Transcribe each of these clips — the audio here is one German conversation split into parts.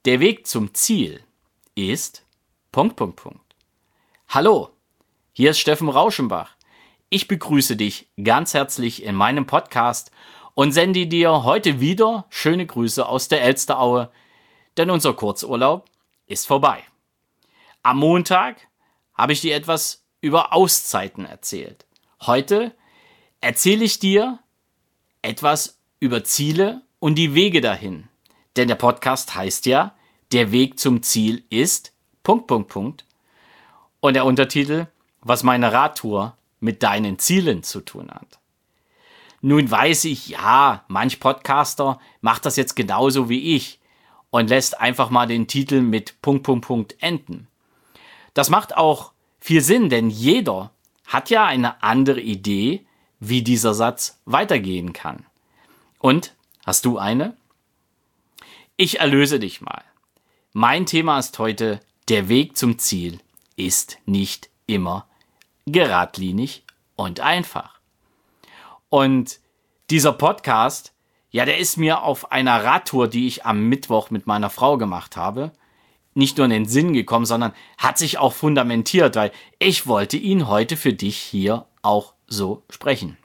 Der Weg zum Ziel ist... Hallo, hier ist Steffen Rauschenbach. Ich begrüße dich ganz herzlich in meinem Podcast und sende dir heute wieder schöne Grüße aus der Elsteraue, denn unser Kurzurlaub ist vorbei. Am Montag habe ich dir etwas über Auszeiten erzählt. Heute erzähle ich dir etwas über Ziele und die Wege dahin. Denn der Podcast heißt ja, der Weg zum Ziel ist... Und der Untertitel, was meine Radtour mit deinen Zielen zu tun hat. Nun weiß ich, ja, manch Podcaster macht das jetzt genauso wie ich und lässt einfach mal den Titel mit ... enden. Das macht auch viel Sinn, denn jeder hat ja eine andere Idee, wie dieser Satz weitergehen kann. Und, hast du eine? Ich erlöse dich mal. Mein Thema ist heute, der Weg zum Ziel ist nicht immer geradlinig und einfach. Und dieser Podcast, ja, der ist mir auf einer Radtour, die ich am Mittwoch mit meiner Frau gemacht habe, nicht nur in den Sinn gekommen, sondern hat sich auch fundamentiert, weil ich wollte ihn heute für dich hier auch so sprechen.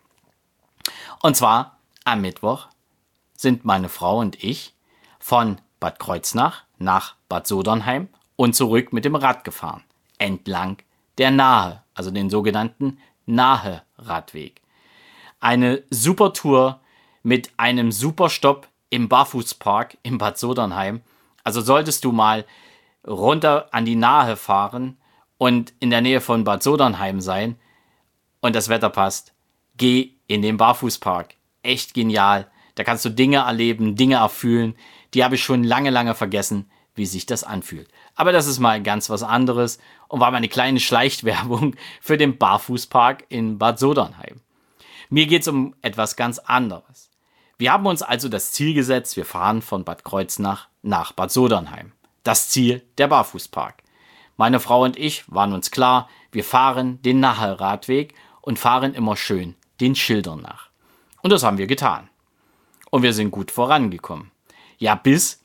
Und zwar am Mittwoch sind meine Frau und ich von Bad Kreuznach nach Bad Sodernheim und zurück mit dem Rad gefahren, entlang der Nahe, also den sogenannten Nahe-Radweg. Eine super Tour mit einem super Stopp im Barfußpark in Bad Sodernheim. Also solltest du mal runter an die Nahe fahren und in der Nähe von Bad Sodernheim sein und das Wetter passt, geh in den Barfußpark. Echt genial. Da kannst du Dinge erleben, Dinge erfühlen. Die habe ich schon lange vergessen, wie sich das anfühlt. Aber das ist mal ganz was anderes und war mal eine kleine Schleichwerbung für den Barfußpark in Bad Sodernheim. Mir geht es um etwas ganz anderes. Wir haben uns also das Ziel gesetzt, wir fahren von Bad Kreuznach nach Bad Sodernheim. Das Ziel, der Barfußpark. Meine Frau und ich waren uns klar, wir fahren den Nahe-Radweg und fahren immer schön den Schildern nach. Und das haben wir getan. Und wir sind gut vorangekommen. Ja, bis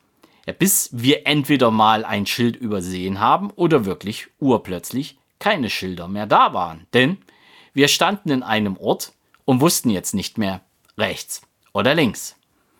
wir entweder mal ein Schild übersehen haben oder wirklich urplötzlich keine Schilder mehr da waren. Denn wir standen in einem Ort und wussten jetzt nicht mehr rechts oder links.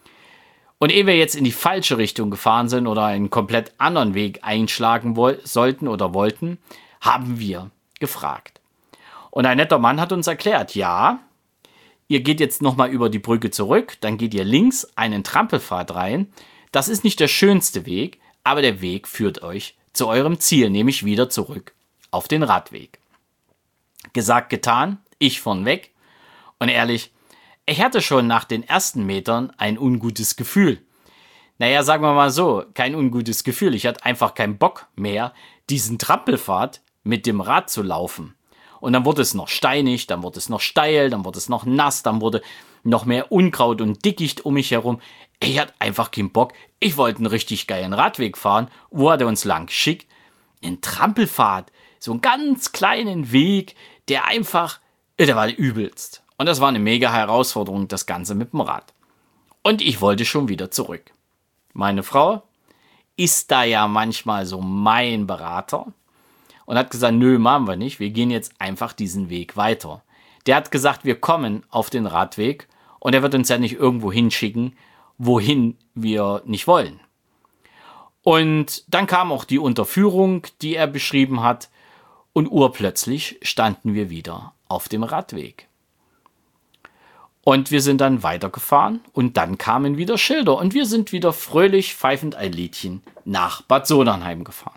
Und ehe wir jetzt in die falsche Richtung gefahren sind oder einen komplett anderen Weg einschlagen sollten oder wollten, haben wir gefragt. Und ein netter Mann hat uns erklärt, ja, ihr geht jetzt nochmal über die Brücke zurück, dann geht ihr links einen Trampelpfad rein. Das ist nicht der schönste Weg, aber der Weg führt euch zu eurem Ziel, nämlich wieder zurück auf den Radweg. Gesagt, getan, ich vornweg. Und ehrlich, ich hatte schon nach den ersten Metern ein ungutes Gefühl. Naja, sagen wir mal so, kein ungutes Gefühl. Ich hatte einfach keinen Bock mehr, diesen Trampelpfad mit dem Rad zu laufen. Und dann wurde es noch steinig, dann wurde es noch steil, dann wurde es noch nass, dann wurde noch mehr Unkraut und Dickicht um mich herum. Ich hatte einfach keinen Bock. Ich wollte einen richtig geilen Radweg fahren. Wo hat er uns lang geschickt? Einen Trampelpfad. So einen ganz kleinen Weg, der war übelst. Und das war eine mega Herausforderung, das Ganze mit dem Rad. Und ich wollte schon wieder zurück. Meine Frau ist da ja manchmal so mein Berater und hat gesagt, nö, machen wir nicht. Wir gehen jetzt einfach diesen Weg weiter. Der hat gesagt, wir kommen auf den Radweg und er wird uns ja nicht irgendwo hinschicken, wohin wir nicht wollen. Und dann kam auch die Unterführung, die er beschrieben hat, und urplötzlich standen wir wieder auf dem Radweg. Und wir sind dann weitergefahren und dann kamen wieder Schilder und wir sind wieder fröhlich pfeifend ein Liedchen nach Bad Sodernheim gefahren.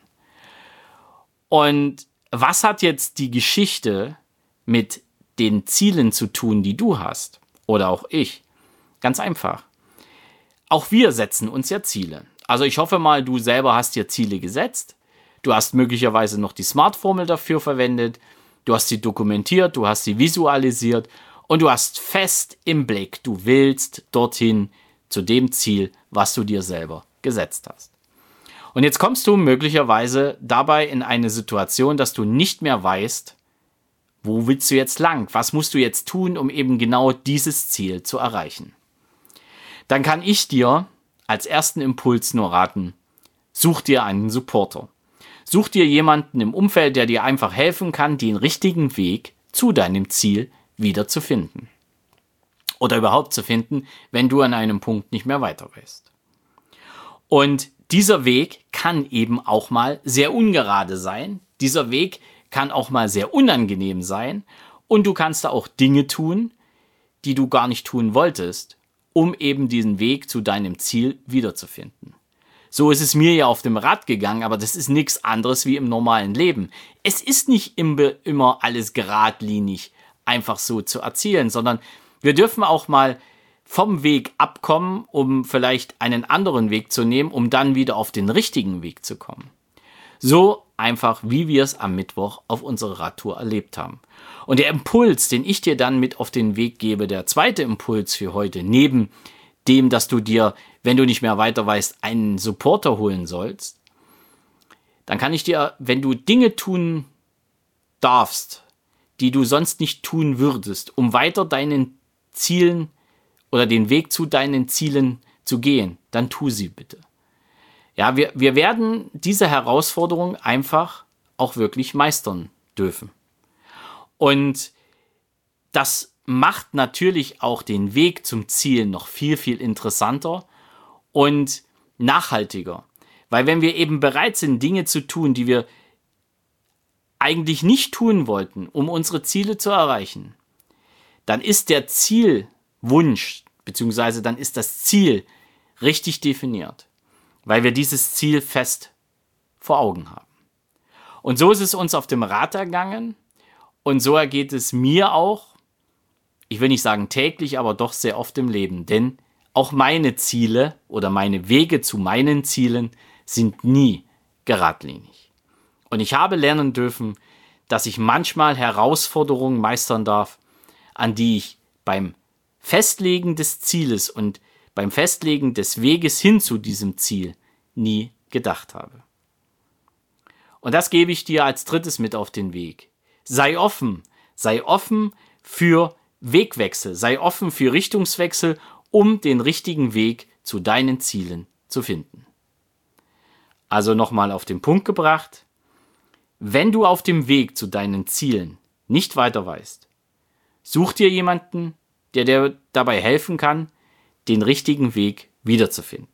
Und was hat jetzt die Geschichte mit den Zielen zu tun, die du hast? Oder auch ich? Ganz einfach. Auch wir setzen uns ja Ziele. Also ich hoffe mal, du selber hast dir Ziele gesetzt. Du hast möglicherweise noch die SMART-Formel dafür verwendet. Du hast sie dokumentiert, du hast sie visualisiert und du hast fest im Blick, du willst dorthin zu dem Ziel, was du dir selber gesetzt hast. Und jetzt kommst du möglicherweise dabei in eine Situation, dass du nicht mehr weißt, wo willst du jetzt lang? Was musst du jetzt tun, um eben genau dieses Ziel zu erreichen? Dann kann ich dir als ersten Impuls nur raten, such dir einen Supporter. Such dir jemanden im Umfeld, der dir einfach helfen kann, den richtigen Weg zu deinem Ziel wieder zu finden. Oder überhaupt zu finden, wenn du an einem Punkt nicht mehr weiter weißt. Und dieser Weg kann eben auch mal sehr ungerade sein. Dieser Weg kann auch mal sehr unangenehm sein. Und du kannst da auch Dinge tun, die du gar nicht tun wolltest, um eben diesen Weg zu deinem Ziel wiederzufinden. So ist es mir ja auf dem Rad gegangen, aber das ist nichts anderes wie im normalen Leben. Es ist nicht immer alles geradlinig einfach so zu erzielen, sondern wir dürfen auch mal vom Weg abkommen, um vielleicht einen anderen Weg zu nehmen, um dann wieder auf den richtigen Weg zu kommen. So einfach, wie wir es am Mittwoch auf unserer Radtour erlebt haben. Und der Impuls, den ich dir dann mit auf den Weg gebe, der zweite Impuls für heute, neben dem, dass du dir, wenn du nicht mehr weiter weißt, einen Supporter holen sollst, dann kann ich dir, wenn du Dinge tun darfst, die du sonst nicht tun würdest, um weiter deinen Zielen oder den Weg zu deinen Zielen zu gehen, dann tu sie bitte. Ja, wir werden diese Herausforderung einfach auch wirklich meistern dürfen. Und das macht natürlich auch den Weg zum Ziel noch viel, viel interessanter und nachhaltiger. Weil wenn wir eben bereit sind, Dinge zu tun, die wir eigentlich nicht tun wollten, um unsere Ziele zu erreichen, dann ist der Zielwunsch, beziehungsweise dann ist das Ziel richtig definiert, weil wir dieses Ziel fest vor Augen haben. Und so ist es uns auf dem Rad ergangen und so ergeht es mir auch, ich will nicht sagen täglich, aber doch sehr oft im Leben, denn auch meine Ziele oder meine Wege zu meinen Zielen sind nie geradlinig. Und ich habe lernen dürfen, dass ich manchmal Herausforderungen meistern darf, an die ich beim Festlegen des Zieles und beim Festlegen des Weges hin zu diesem Ziel nie gedacht habe. Und das gebe ich dir als drittes mit auf den Weg. Sei offen für Wegwechsel, sei offen für Richtungswechsel, um den richtigen Weg zu deinen Zielen zu finden. Also nochmal auf den Punkt gebracht, wenn du auf dem Weg zu deinen Zielen nicht weiter weißt, such dir jemanden, der dir dabei helfen kann, den richtigen Weg wiederzufinden.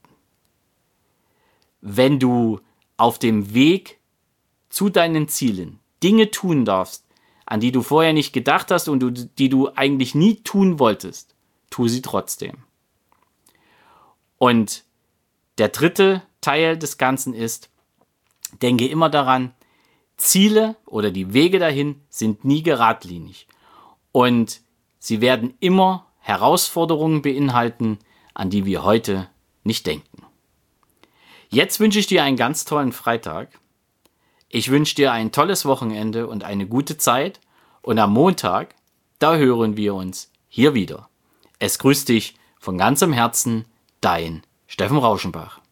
Wenn du auf dem Weg zu deinen Zielen Dinge tun darfst, an die du vorher nicht gedacht hast und die du eigentlich nie tun wolltest, tu sie trotzdem. Und der dritte Teil des Ganzen ist, denke immer daran, Ziele oder die Wege dahin sind nie geradlinig und sie werden immer Herausforderungen beinhalten, an die wir heute nicht denken. Jetzt wünsche ich dir einen ganz tollen Freitag. Ich wünsche dir ein tolles Wochenende und eine gute Zeit und am Montag, da hören wir uns hier wieder. Es grüßt dich von ganzem Herzen, dein Steffen Rauschenbach.